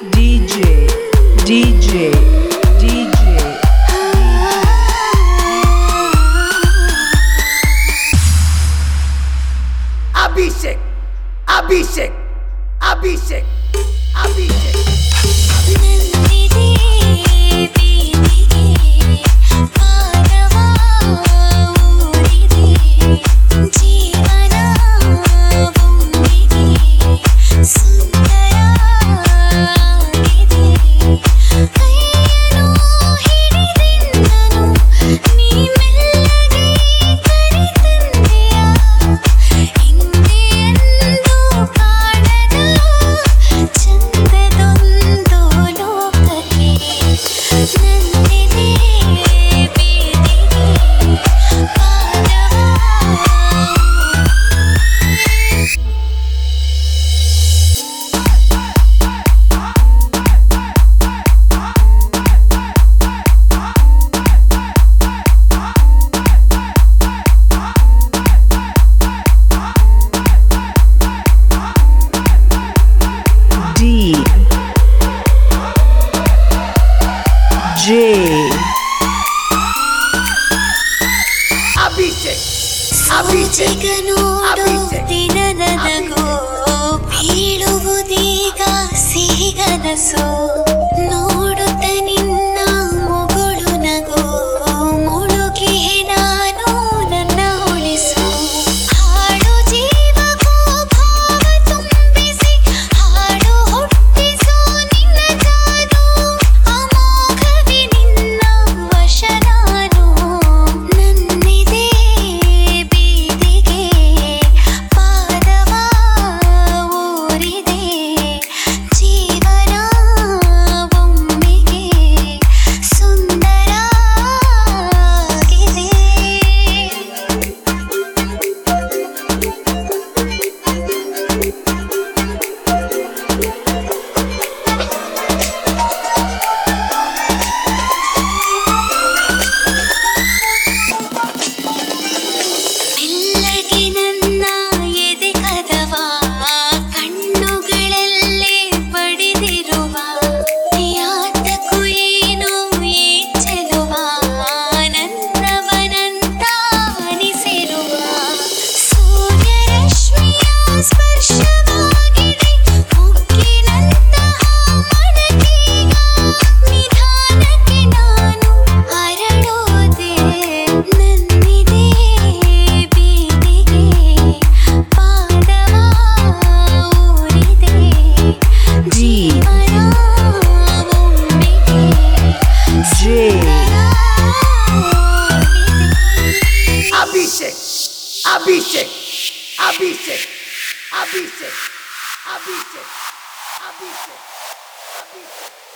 DJ, DJ, DJ. Abhishek, Abhishek, Abhishek, Abhishek. Abhishek, Abhishek, ದಿನದನಗೋ ಬೀಳುವುದೀಗ ಸಿಹಿಗನಸು ನೋಡುತ್ತ ನಿನ್ನ ಮುಗುಳು ನಗೋ ಮುಳುಗಿಹೆ ನಾನು ನನ್ನ ಉಳಿಸು ಹಾಡು ಜೀವಕೋ ಭಾವ ತುಂಬಿಸಿ ಹಾಡು ಹುಟ್ಟಿಸು ನಿನ್ನ ಜಾದು ಅಮೋಘವಿ ನಿನ್ನ ವಶ ನಾನು ನನ್ನಿದೆ ಬೀದಿಗೆ ಪಾದವ ಊರಿದೆ ಜೀವನ ಒಮ್ಮೆಗೆ ಸುಂದರ ಆಗಿದೆ ಮೆಲ್ಲಗೆ ನನ್ನ ಎದೆ ಕದವ ಕಣ್ಣುಗಳಲ್ಲೇ ಬಡಿದಿರುವ ಯಾತಕ್ಕೂ ಏನು ಈ ಚೆಲುವ ನನ್ನವನಂತ ಅನಿಸಿರುವ ಸೂರ್ಯರಶ್ಮಿಯ ಸ್ಪರ್ಶವಾಗಿದೆ ಮುಗ್ಗಿನಂತಹ ಮನಕೀಗ ನಿಧಾನಕ್ಕೆ ನಾನು ಹರಡೋದೆ ನನ್ನಿದೆ ಬೀದಿಗೆ ಪಾದವ ಊರಿದೆ ಜೀವನ ಒಮ್ಮೆಗೆ ಸುಂದರ Abhishek, Abhishek, Abhishek, Abhishek, Abhishek, Abhishek, Abhishek.